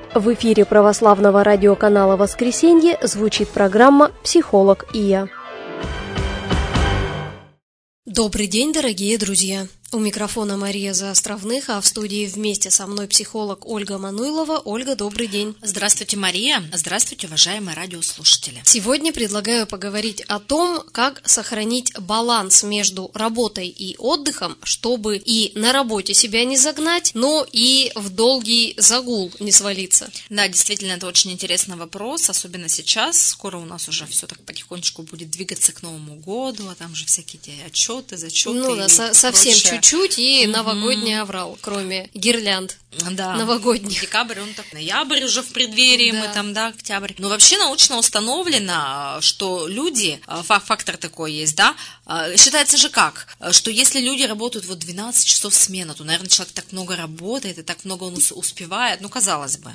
В эфире православного радиоканала «Воскресенье» звучит программа «Психолог и я». Добрый день, дорогие друзья! У микрофона Мария Заостровных, а в студии вместе со мной психолог Ольга Мануйлова. Ольга, добрый день. Здравствуйте, Мария. Здравствуйте, уважаемые радиослушатели. Сегодня предлагаю поговорить о том, как сохранить баланс между работой и отдыхом, чтобы и на работе себя не загнать, но и в долгий загул не свалиться. Да, действительно, это очень интересный вопрос, особенно сейчас. Скоро у нас уже все так потихонечку будет двигаться к Новому году, а там же всякие те отчеты, зачеты. Ну да, совсем чуть-чуть и новогодний аврал, кроме гирлянд. Да. Новогодних. Декабрь, он так, ноябрь уже в преддверии, да. Мы там, да, октябрь. Но вообще научно установлено, что люди, фактор такой есть, да, считается же как, что если люди работают вот 12 часов смена, то, наверное, человек так много работает и так много он успевает, ну, казалось бы.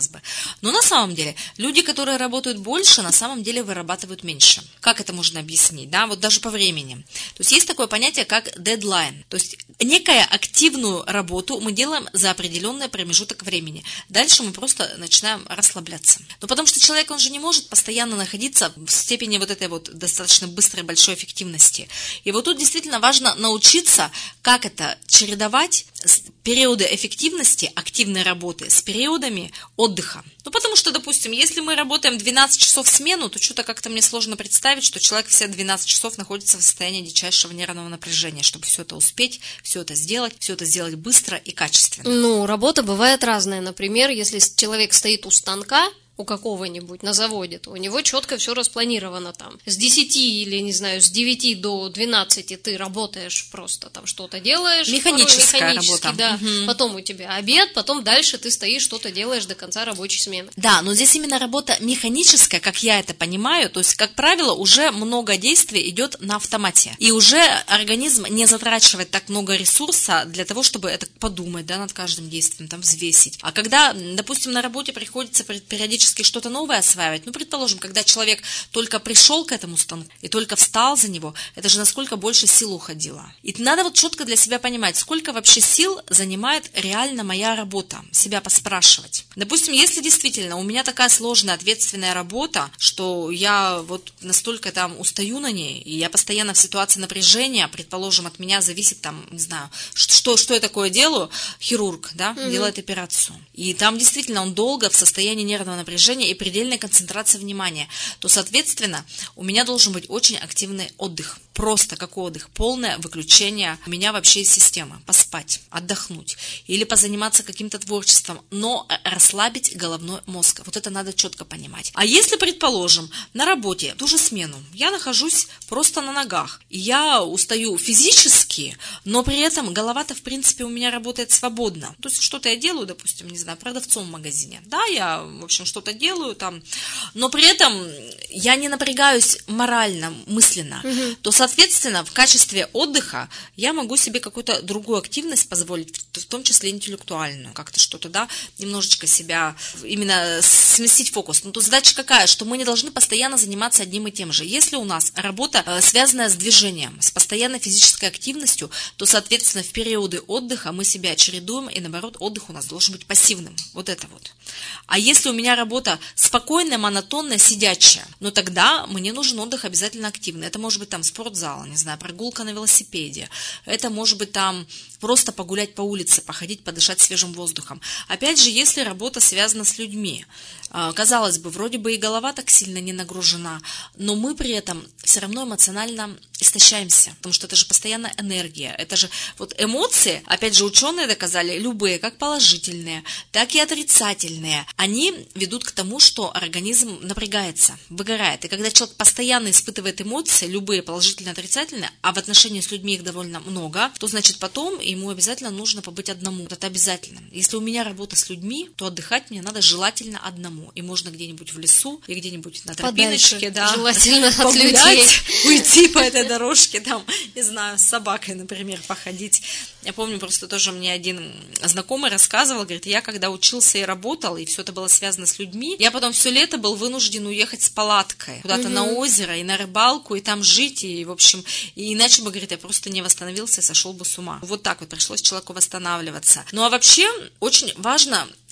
Но на самом деле, люди, которые работают больше, на самом деле вырабатывают меньше. Как это можно объяснить, да, вот даже по времени. То есть есть такое понятие, как дедлайн, то есть некую активную работу мы делаем за определенный промежуток времени. Дальше мы просто начинаем расслабляться. Но потому что человек, он же не может постоянно находиться в степени вот этой вот достаточно быстрой, большой эффективности. И вот тут действительно важно научиться, как это чередовать периоды эффективности, активной работы с периодами отдыха. Ну, потому что, допустим, если мы работаем 12 часов в смену, то что-то как-то мне сложно представить, что человек все 12 часов находится в состоянии дичайшего нервного напряжения, чтобы все это успеть, все это сделать быстро и качественно. Ну, работа бывает разная. Например, если человек стоит у станка, у какого-нибудь на заводе, то у него четко все распланировано там. С 10 или, не знаю, с 9 до 12 ты работаешь просто там что-то делаешь. Механическая работа. Да. Угу. Потом у тебя обед, потом дальше ты стоишь, что-то делаешь до конца рабочей смены. Да, но здесь именно работа механическая, как я это понимаю, то есть, как правило, уже много действий идет на автомате. И уже организм не затрачивает так много ресурса для того, чтобы это подумать, да, над каждым действием, там, взвесить. А когда, допустим, на работе приходится периодически что-то новое осваивать, ну, предположим, когда человек только пришел к этому станку и только встал за него, это же насколько больше сил уходило. И надо вот четко для себя понимать, сколько вообще сил занимает реально моя работа, себя поспрашивать. Допустим, если действительно у меня такая сложная, ответственная работа, что я вот настолько там устаю на ней, и я постоянно в ситуации напряжения, предположим, от меня зависит там, не знаю, что я такое делаю, хирург, да, делает операцию. И там действительно он долго в состоянии нервного напряжения и предельной концентрации внимания, то, соответственно, у меня должен быть очень активный отдых. Просто как отдых, полное выключение меня вообще из системы. Поспать, отдохнуть или позаниматься каким-то творчеством, но расслабить головной мозг. Вот это надо четко понимать. А если, предположим, на работе, ту же смену, я нахожусь просто на ногах, и я устаю физически, но при этом голова-то, в принципе, у меня работает свободно. То есть что-то я делаю, допустим, не знаю, продавцом в магазине. Да, я, в общем, что-то делаю там, но при этом я не напрягаюсь морально, мысленно, то, соответственно, в качестве отдыха я могу себе какую-то другую активность позволить, в том числе интеллектуальную, как-то что-то, да, немножечко себя, именно сместить фокус. Но то задача какая, что мы не должны постоянно заниматься одним и тем же. Если у нас работа, связанная с движением, с постоянной физической активностью, то, соответственно, в периоды отдыха мы себя чередуем, и, наоборот, отдых у нас должен быть пассивным. Вот это вот. А если у меня работа спокойная, монотонная, сидячая, но тогда мне нужен отдых обязательно активный. Это может быть там спортзал, не знаю, прогулка на велосипеде. Это может быть там просто погулять по улице, походить, подышать свежим воздухом. Опять же, если работа связана с людьми, казалось бы, вроде бы и голова так сильно не нагружена, но мы при этом все равно эмоционально истощаемся, потому что это же постоянная энергия, это же вот эмоции, опять же, ученые доказали, любые, как положительные, так и отрицательные, они ведут к тому, что организм напрягается, выгорает, и когда человек постоянно испытывает эмоции, любые положительные, отрицательные, а в отношении с людьми их довольно много, то значит потом ему обязательно нужно побыть одному, это обязательно. Если у меня работа с людьми, то отдыхать мне надо желательно одному, и можно где-нибудь в лесу, и где-нибудь на тропиночке, да, желательно от людей, уйти уйти по этой дорожке, там, не знаю, с собакой, например, походить. Я помню, просто тоже мне один знакомый рассказывал, говорит, я когда учился и работал, и все это было связано с людьми, я потом все лето был вынужден уехать с палаткой куда-то на озеро и на рыбалку, и там жить, и, в общем, и иначе бы, говорит, я просто не восстановился и сошел бы с ума. Вот так вот пришлось человеку восстанавливаться. Ну, а вообще очень важно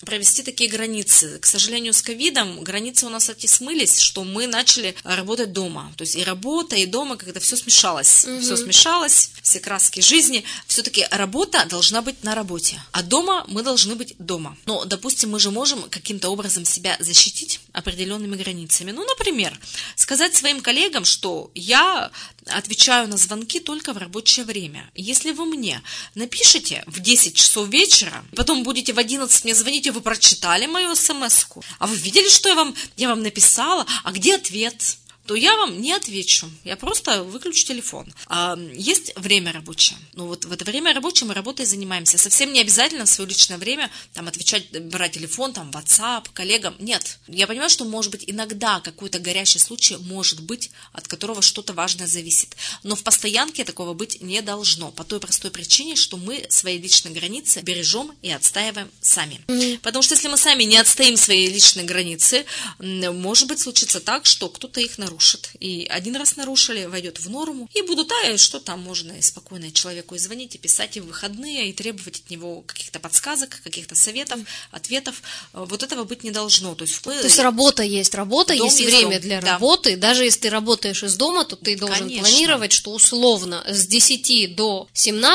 провести такие границы. К сожалению, с ковидом границы у нас эти смылись, что мы начали работать дома. То есть и работа, и дома, когда все смешалось. Все смешалось, все краски жизни. Все-таки работа должна быть на работе, а дома мы должны быть дома. Но, допустим, мы же можем каким-то образом себя защитить определенными границами. Ну, например, сказать своим коллегам, что я отвечаю на звонки только в рабочее время. Если вы мне напишите в 10 часов вечера, потом будете в 11 мне звонить, и вы прочитали мою смс-ку, а вы видели, что я вам написала, а где ответ? То я вам не отвечу, я просто выключу телефон. Есть время рабочее. Ну вот в это время рабочее мы работой занимаемся. Совсем не обязательно в свое личное время там отвечать, брать телефон, там WhatsApp, коллегам. Нет. Я понимаю, что может быть иногда какой-то горячий случай может быть, от которого что-то важное зависит. Но в постоянке такого быть не должно. По той простой причине, что мы свои личные границы бережем и отстаиваем сами. Потому что если мы сами не отстоим свои личные границы, может быть случится так, что кто-то их нарушит. И один раз нарушили, войдет в норму, и будут, что там можно и спокойно человеку и звонить, и писать, и в выходные, и требовать от него каких-то подсказок, каких-то советов, ответов. Вот этого быть не должно. То есть работа есть работа, есть время дом. для работы. Даже если ты работаешь из дома, то ты должен планировать, что условно с 10 до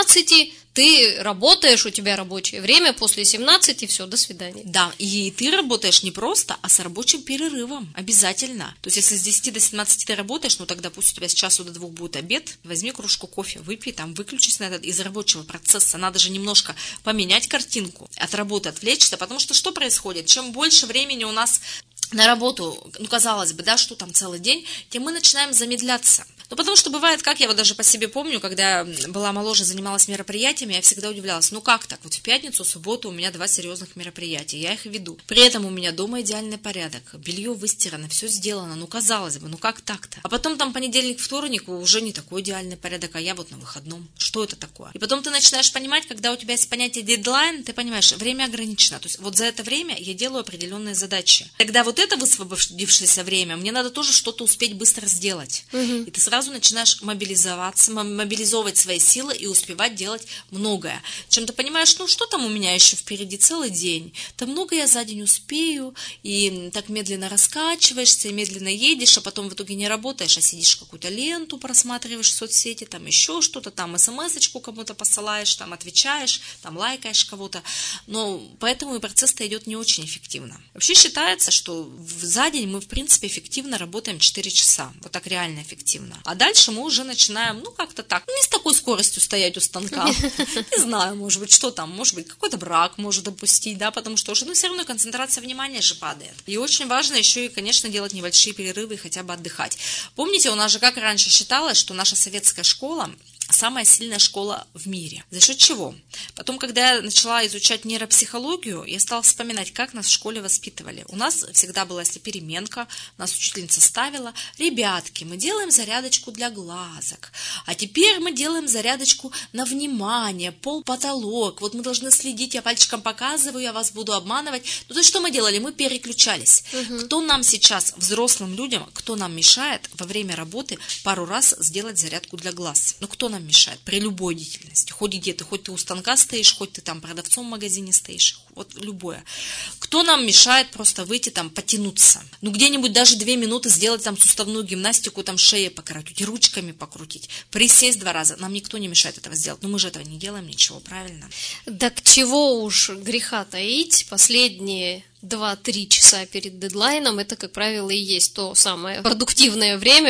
17 ты работаешь, у тебя рабочее время, после 17 все, до свидания. Да, и ты работаешь не просто, а с рабочим перерывом, обязательно. То есть, если с 10 до 17 ты работаешь, тогда пусть у тебя с часу до 2 будет обед, возьми кружку кофе, выпей, выключись на этот из рабочего процесса. Надо же немножко поменять картинку, от работы отвлечься, потому что что происходит? Чем больше времени у нас на работу, казалось бы, что там целый день, тем мы начинаем замедляться. Потому что бывает, как я даже по себе помню, когда была моложе, занималась мероприятиями, я всегда удивлялась, как так? В пятницу, субботу у меня 2 серьезных мероприятия, я их веду. При этом у меня дома идеальный порядок, белье выстирано, все сделано, казалось бы, как так-то? А потом понедельник, вторник уже не такой идеальный порядок, а я на выходном. Что это такое? И потом ты начинаешь понимать, когда у тебя есть понятие дедлайн, ты понимаешь, время ограничено. То есть за это время я делаю определенные задачи. Тогда это высвободившееся время, мне надо тоже что-то успеть быстро сделать. И ты сразу начинаешь мобилизовывать свои силы и успевать делать многое. Чем ты понимаешь, что там у меня еще впереди целый день, там много я за день успею, и так медленно раскачиваешься, и медленно едешь, а потом в итоге не работаешь, а сидишь какую-то ленту, просматриваешь в соцсети, там еще что-то, там смс-очку кому-то посылаешь, там отвечаешь, там лайкаешь кого-то. Но поэтому и процесс-то идет не очень эффективно. Вообще считается, что за день мы, в принципе, эффективно работаем 4 часа. Вот так реально эффективно. А дальше мы уже начинаем, как-то так, не с такой скоростью стоять у станка. Не знаю, может быть, что там, может быть, какой-то брак может допустить, потому что уже, все равно концентрация внимания же падает. И очень важно еще и, конечно, делать небольшие перерывы и хотя бы отдыхать. Помните, у нас же как раньше считалось, что наша советская школа самая сильная школа в мире. За счет чего? Потом, когда я начала изучать нейропсихологию, я стала вспоминать, как нас в школе воспитывали. У нас всегда была, если переменка, нас учительница ставила: ребятки, мы делаем зарядочку для глазок, а теперь мы делаем зарядочку на внимание, пол, потолок, мы должны следить, я пальчиком показываю, я вас буду обманывать. То есть что мы делали? Мы переключались. Кто нам сейчас, взрослым людям, кто нам мешает во время работы пару раз сделать зарядку для глаз? Кто нам мешает при любой деятельности, хоть где ты, хоть ты у станка стоишь, хоть ты продавцом в магазине стоишь, любое. Кто нам мешает просто выйти потянуться? Где-нибудь даже 2 минуты сделать суставную гимнастику, шеей покрутить, ручками покрутить, присесть 2 раза. Нам никто не мешает этого сделать, но мы же этого не делаем, ничего, правильно? Да к чего уж греха таить, последние 2-3 часа перед дедлайном, это, как правило, и есть то самое продуктивное время,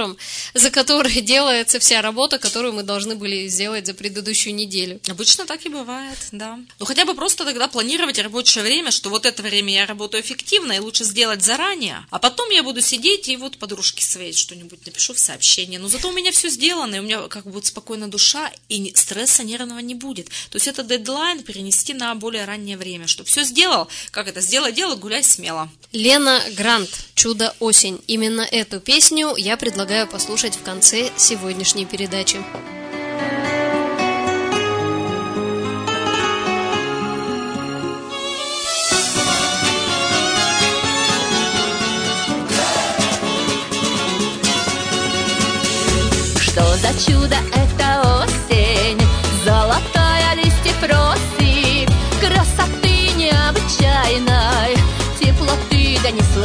за которое делается вся работа, которую мы должны были сделать за предыдущую неделю. Обычно так и бывает, да. Хотя бы просто тогда планировать рабочее время, что это время я работаю эффективно, и лучше сделать заранее, а потом я буду сидеть и подружке своей что-нибудь напишу в сообщение. Но зато у меня все сделано, и у меня будет спокойная душа, и стресса нервного не будет. То есть это дедлайн перенести на более раннее время, чтобы все сделал, сделай дело, гуляй смело. Лена Грант, «Чудо осень». Именно эту песню я предлагаю послушать в конце сегодняшней передачи. Что за чудо это осень, золотая листьев росы, красоты необычайной.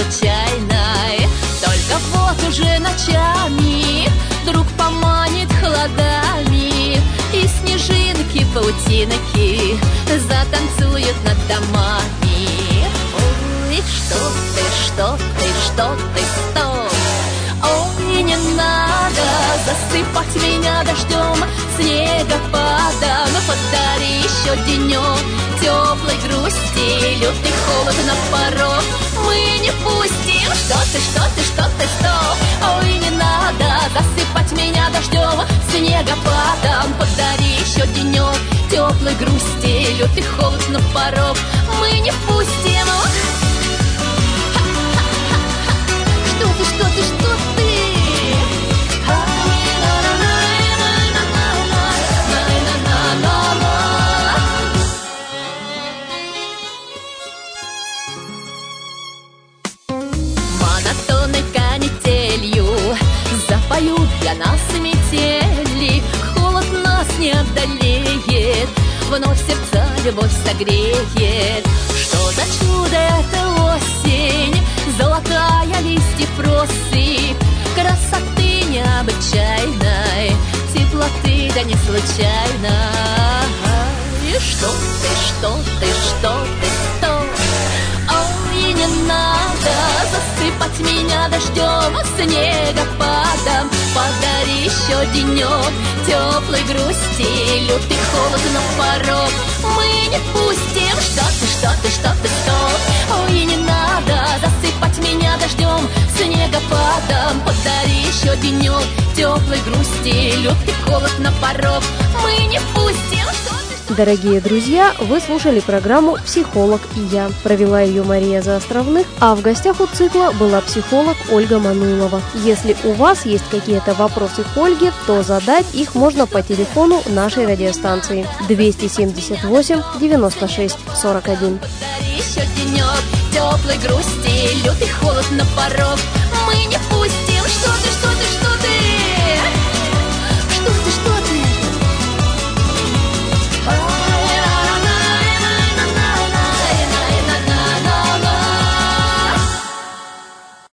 необычайной. Только вот уже ночами вдруг поманит холодами, и снежинки, паутинки затанцуют над домами. Ой, что ты, стоп! Ой, не надо засыпать меня дождем, снегопадом. Подари еще денек теплой грусти, лютый холод на порог мы не пустим. Что ты, стоп! Ой, не надо засыпать меня дождем, снегопадом. Подари еще денек теплой грусти, лютый холод на порог мы не пустим. Что ты? Монотонной канителью запоют для нас метели, холод нас не одолеет, вновь сердца любовь согреет. Что за чудо это осень, золотая листьев россыпь, красоты необычайной, теплоты да не случайно. И что ты, стоп! Ой, не надо засыпать меня дождем, снегопадом. Подари еще денек теплой грусти, лютый холод на порог мы не пустим. Что ты, стоп! Ой, не надо засыпать меня дождем, снегопадом. Подари еще денек теплой грусти, лютый холод на порог мы не пустим. Дорогие друзья, вы слушали программу «Психолог и я». Провела ее Мария Заостровных, а в гостях у цикла была психолог Ольга Мануйлова. Если у вас есть какие-то вопросы к Ольге, то задать их можно по телефону нашей радиостанции 278 96 41. Подари еще денек теплой грусти, лютый холод на порог мы не пустим. Что ты?